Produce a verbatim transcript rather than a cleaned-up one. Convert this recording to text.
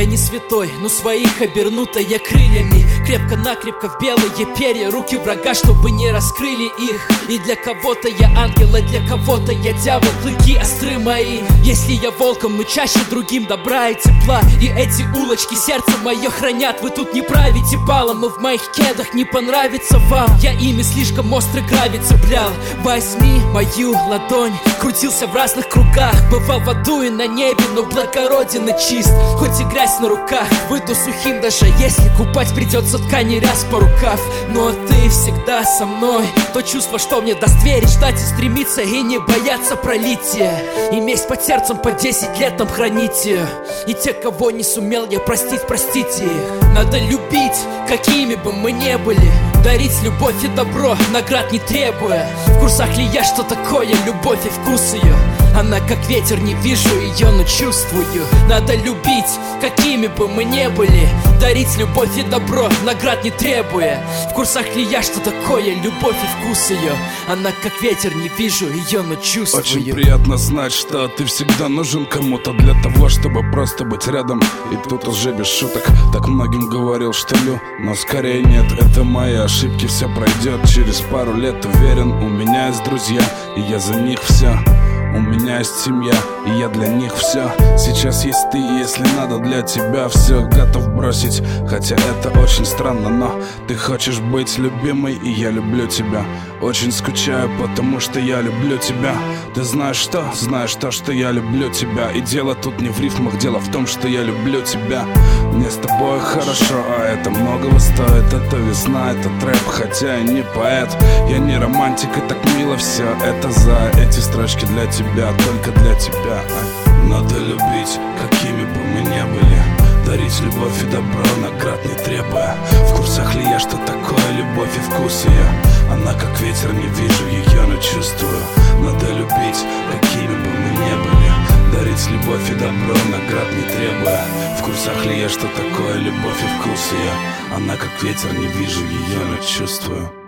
не святой, но своих обернутая крыльями. Крепко-накрепко в белые перья руки врага, чтобы не раскрыли их. И для кого-то я ангел, а для кого-то я дьявол. Клыки остры мои, если я волком, но чаще другим добра и тепла. И эти улочки сердце мое хранят. Вы тут не правите балом, и в моих кедах не понравится вам. Я ими слишком острый гравий цеплял. Возьми мою ладонь, крутился в разных кругах. Бывал в аду и на небе, но благороден и чист. Хоть и грязь на руках, выйду сухим, даже если купать придется ткани ряс по рукав. Но ты всегда со мной, то чувство, что мне даст верить, ждать и стремиться, и не бояться пролития. И месть под сердцем по десять лет там храните. И те, кого не сумел я простить, простите их. Надо любить, какими бы мы не были, дарить любовь и добро, наград не требуя. В курсах ли я, что такое любовь и вкус ее? Она как ветер, не вижу ее, но чувствую. Надо любить, какими бы мы не были, дарить любовь и добро, наград не требуя. В курсах ли я, что такое любовь и вкус ее? Она как ветер, не вижу ее, но чувствую. Очень приятно знать, что ты всегда нужен кому-то для того, чтобы просто быть рядом. И тут уже без шуток так многим говорил, что лю, но скорее нет, это мои ошибки. Все пройдет через пару лет, уверен. У меня есть друзья, и я за них все. У меня есть семья, и я для них все. Сейчас есть ты, и если надо для тебя все готов бросить. Хотя это очень странно, но ты хочешь быть любимой, и я люблю тебя. Очень скучаю, потому что я люблю тебя. Ты знаешь что? Знаешь то, что я люблю тебя. И дело тут не в рифмах, дело в том, что я люблю тебя. Мне с тобой хорошо, а это многого стоит. Это весна, это трэп, хотя я не поэт. Я не романтик, и так мило все это за эти строчки для тебя. Тебя, только для тебя. Надо любить, какими бы мы не были, дарить любовь и добро, наград не требуя. В курсах ли я, что такое любовь и вкус ее? Она как ветер, не вижу ее, но чувствую. Надо любить, какими бы мы не были, дарить любовь и добро, наград не требуя. В курсах ли я, что такое любовь и вкус ее? Она как ветер, не вижу ее, но чувствую.